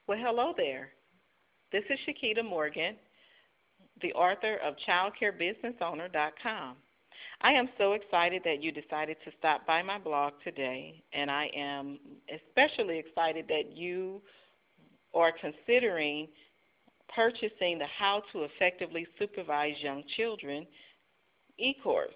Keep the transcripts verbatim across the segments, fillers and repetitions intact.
Well, hello there. This is Shakita Morgan, the author of child care business owner dot com. I am so excited that you decided to stop by my blog today, and I am especially excited that you are considering purchasing the How to Effectively Supervise Young Children e-course.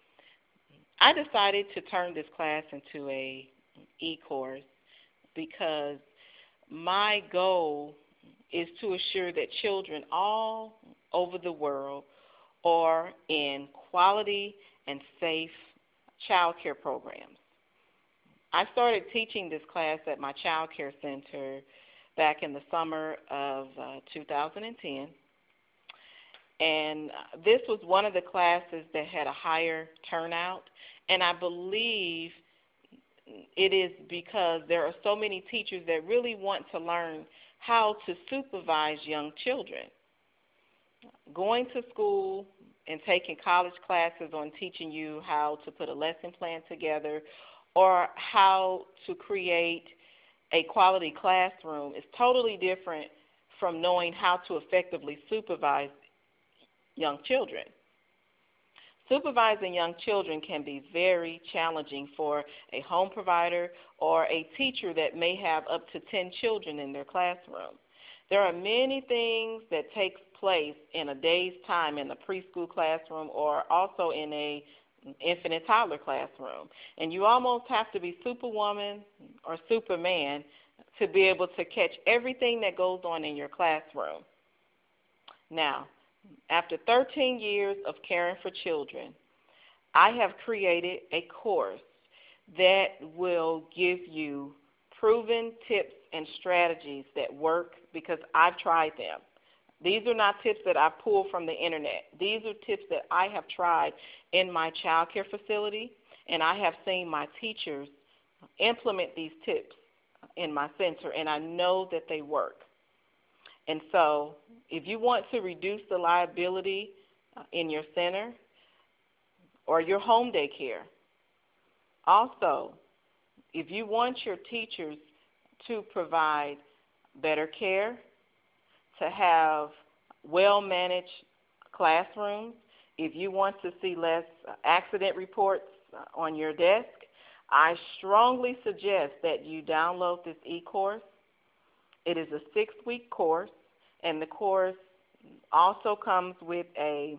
I decided to turn this class into a e-course because my goal is to assure that children all over the world are in quality and safe child care programs. I started teaching this class at my child care center back in the summer of uh, two thousand ten, and this was one of the classes that had a higher turnout, and I believe it is because there are so many teachers that really want to learn how to supervise young children. Going to school and taking college classes on teaching you how to put a lesson plan together or how to create a quality classroom is totally different from knowing how to effectively supervise young children. Supervising young children can be very challenging for a home provider or a teacher that may have up to ten children in their classroom. There are many things that take place in a day's time in a preschool classroom or also in a infant and toddler classroom. And you almost have to be superwoman or superman to be able to catch everything that goes on in your classroom. Now, after thirteen years of caring for children, I have created a course that will give you proven tips and strategies that work because I've tried them. These are not tips that I pulled from the internet. These are tips that I have tried in my child care facility, and I have seen my teachers implement these tips in my center, and I know that they work. And so if you want to reduce the liability in your center or your home daycare, also, if you want your teachers to provide better care, to have well-managed classrooms, if you want to see less accident reports on your desk, I strongly suggest that you download this e-course. It is a six-week course, and the course also comes with a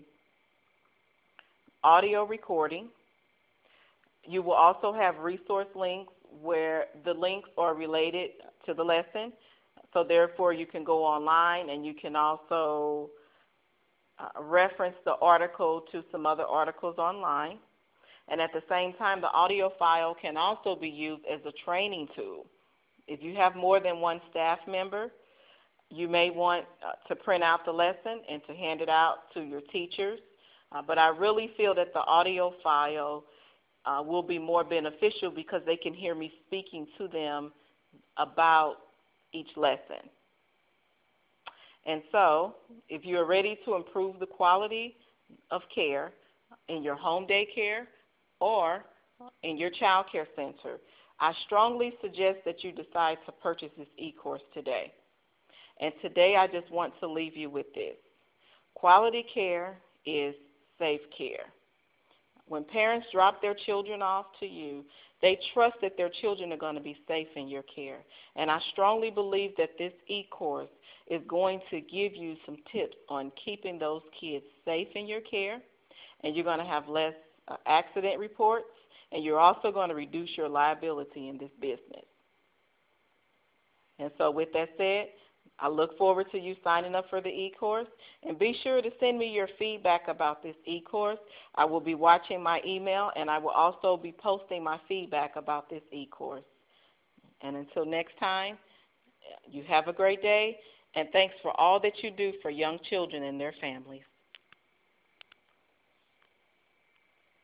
audio recording. You will also have resource links where the links are related to the lesson. So therefore, you can go online and you can also uh, reference the article to some other articles online. And at the same time, the audio file can also be used as a training tool. If you have more than one staff member, you may want uh, to print out the lesson and to hand it out to your teachers. Uh, but I really feel that the audio file uh, will be more beneficial because they can hear me speaking to them about each lesson. And so, if you are ready to improve the quality of care in your home daycare or in your child care center, I strongly suggest that you decide to purchase this e-course today. And today I just want to leave you with this. Quality care is safe care. When parents drop their children off to you, they trust that their children are going to be safe in your care. And I strongly believe that this e-course is going to give you some tips on keeping those kids safe in your care, and you're going to have less uh, accident reports, and you're also going to reduce your liability in this business. And so with that said, I look forward to you signing up for the e-course, and be sure to send me your feedback about this e-course. I will be watching my email, and I will also be posting my feedback about this e-course. And until next time, you have a great day, and thanks for all that you do for young children and their families.